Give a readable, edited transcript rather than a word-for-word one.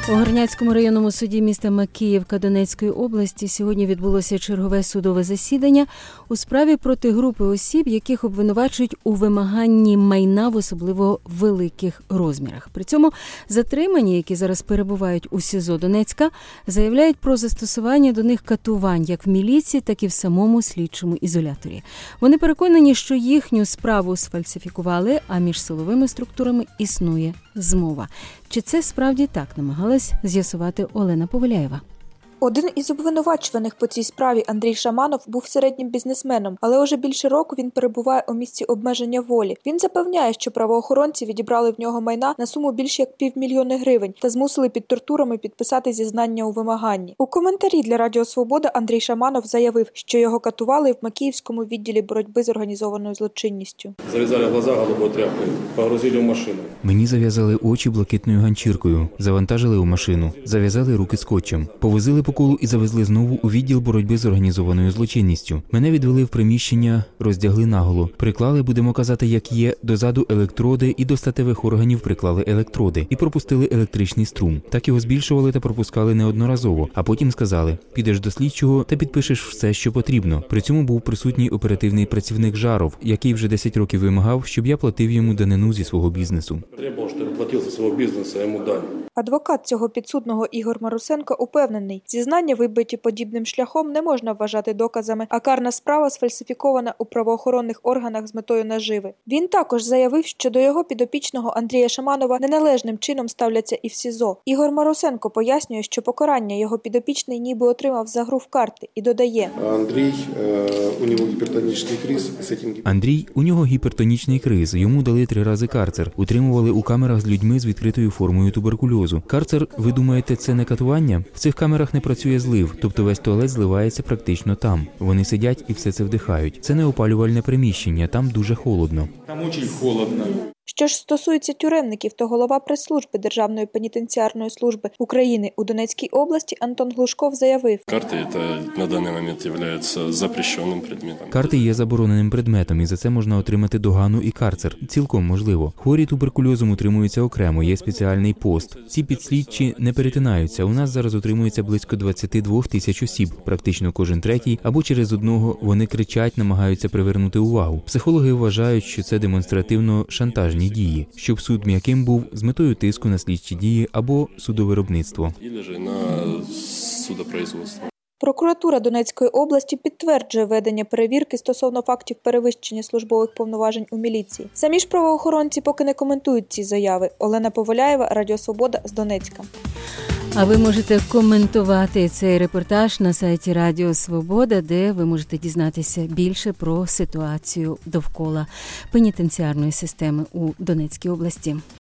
У Горняцькому районному суді міста Макіївка Донецької області сьогодні відбулося чергове судове засідання у справі проти групи осіб, яких обвинувачують у вимаганні майна в особливо великих розмірах. При цьому затримані, які зараз перебувають у СІЗО Донецька, заявляють про застосування до них катувань як в міліції, так і в самому слідчому ізоляторі. Вони переконані, що їхню справу сфальсифікували, а між силовими структурами існує змова. Чи це справді так, намагалась з'ясувати Олена Повеляєва. Один із обвинувачуваних по цій справі, Андрій Шаманов, був середнім бізнесменом, але уже більше року він перебуває у місці обмеження волі. Він запевняє, що правоохоронці відібрали в нього майна на суму більш як 500 000 гривень та змусили під тортурами підписати зізнання у вимаганні. У коментарі для Радіо Свобода Андрій Шаманов заявив, що його катували в Макіївському відділі боротьби з організованою злочинністю. Зав'язали глаза голубою тряпкою, погрузили в машину. Мені зав'язали очі блакитною ганчіркою, завантажили у машину, зав'язали руки скотчем, повозили по колу і завезли знову у відділ боротьби з організованою злочинністю. Мене відвели в приміщення, роздягли наголо, приклали, будемо казати, як є, дозаду електроди і до статевих органів приклали електроди і пропустили електричний струм. Так його збільшували та пропускали неодноразово, а потім сказали: підеш до слідчого та підпишеш все, що потрібно. При цьому був присутній оперативний працівник Жаров, який вже 10 років вимагав, щоб я платив йому данину зі свого бізнесу. Требував, щоб я платив зі свого бізнесу, а йому дали. Адвокат цього підсудного Ігор Марусенко упевнений, зізнання, вибиті подібним шляхом, не можна вважати доказами, а карна справа сфальсифікована у правоохоронних органах з метою наживи. Він також заявив, що до його підопічного Андрія Шаманова неналежним чином ставляться і в СІЗО. Ігор Марусенко пояснює, що покарання його підопічний ніби отримав за гру в карти, і додає: Андрій, у нього гіпертонічний криз, йому дали 3 рази карцер, утримували у камерах з людьми з відкритою формою туберкульозу. Карцер, ви думаєте, це не катування? В цих камерах не працює злив, тобто весь туалет зливається практично там. Вони сидять і все це вдихають. Це не опалювальне приміщення, там дуже холодно. Там дуже холодно. Що ж стосується тюремників, то голова прес-служби Державної пенітенціарної служби України у Донецькій області Антон Глушков заявив: Карти на даний момент є запрещеним предметом. Карти є забороненим предметом, і за це можна отримати догану і карцер. Цілком можливо. Хворі туберкульозом утримуються окремо, є спеціальний пост. Ці підслідчі не перетинаються. У нас зараз утримується близько 22 тисяч осіб, практично кожен третій, або через одного вони кричать, намагаються привернути увагу. Психологи вважають, що це демонстративно шантажні дії, щоб суд м'яким був з метою тиску на слідчі дії або судовиробництво. Прокуратура Донецької області підтверджує ведення перевірки стосовно фактів перевищення службових повноважень у міліції. Самі ж правоохоронці поки не коментують ці заяви. Олена Повеляєва, Радіо Свобода з Донецька. А ви можете коментувати цей репортаж на сайті Радіо Свобода, де ви можете дізнатися більше про ситуацію довкола пенітенціарної системи у Донецькій області.